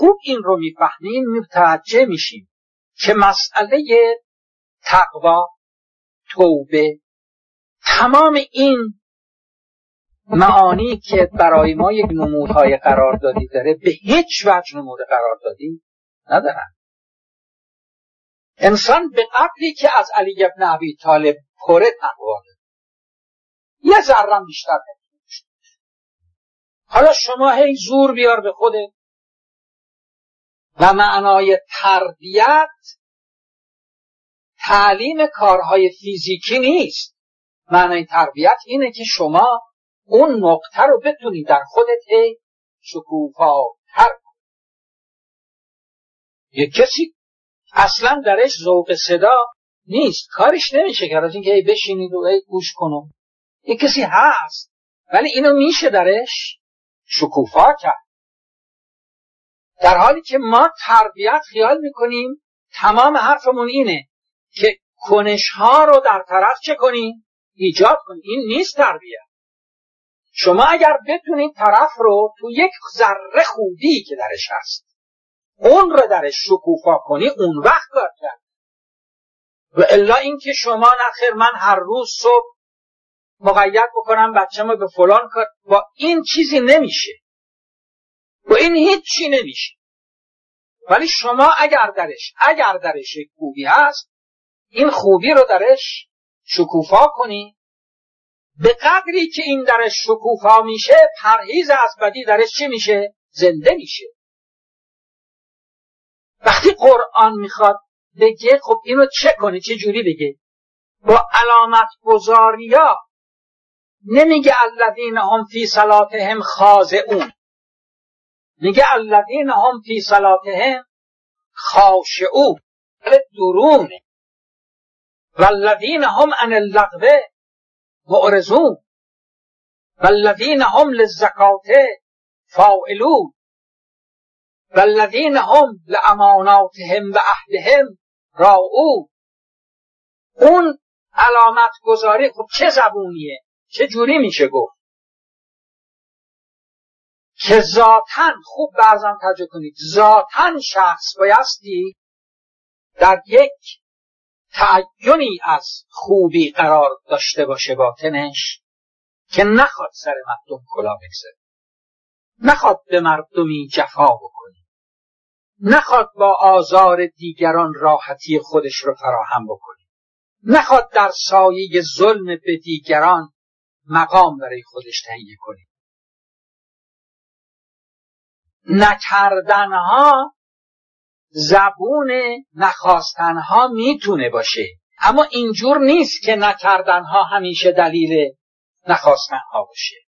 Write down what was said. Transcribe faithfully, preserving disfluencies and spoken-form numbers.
خوب این رو میفهمیم متوجه میشیم که مسئله تقوا، توبه، تمام این معانی که برای ما یک نمودهای قراردادی داره به هیچ وجه نمود قراردادی ندارن. انسان به قدری که از علی بن ابی طالب پر تقوا داره یه ذره بیشتر نمیشه. حالا شما هی زور بیار به خودت و معنای تربیت تعلیم کارهای فیزیکی نیست. معنای تربیت اینه که شما اون نقطه رو بتونی در خودت هی شکوفاتر کنی. یک کسی اصلا درش ذوق صدا نیست، کارش نمیشه که از اینکه هی بشینید و هی گوش کنم. یک کسی هست ولی اینو میشه درش شکوفا کرد، در حالی که ما تربیت خیال میکنیم تمام حرفمون اینه که کنشها رو در طرف چه کنیم؟ ایجاد کنیم. این نیست تربیت. شما اگر بتونید طرف رو تو یک ذره خوبی که درش هست اون رو درش شکوفا کنی، اون وقت کار کرد. و الا این که شما نخیر من هر روز صبح مقید بکنم بچه‌مو به فلان کار، با این چیزی نمیشه، با این هیچی نمیشه. ولی شما اگر درش اگر درش یک خوبی هست این خوبی رو درش شکوفا کنی، به قدری که این درش شکوفا میشه پرهیز از بدی درش چی میشه؟ زنده میشه. وقتی قرآن میخواد بگه خب اینو چه کنی، چه جوری بگه؟ با علامت گذاریا نمیگه الذین هم فی صلاتهم خاضعون، میگه الذین هم فی صلاتهم خاشعون، درونه. والذین هم عن اللغو معرضون والذین هم للزکات فاعلون والذین هم لاماناتهم و عهدهم راعون. اون علامت گذاری خب چه زبونیه؟ چه جوری میشه گفت؟ که ذاتاً، خوب برزن توجه کنید، ذاتاً شخص بایستی در یک تعینی از خوبی قرار داشته باشه باطنش که نخواد سر مردم کلا بگذاره، نخواد به مردمی جفا بکنه، نخواد با آزار دیگران راحتی خودش رو فراهم بکنه، نخواد در سایه ظلم به دیگران مقام برای خودش تهیه کنه. نکردنها زبون نخواستنها میتونه باشه، اما اینجور نیست که نکردنها همیشه دلیل نخواستنها باشه.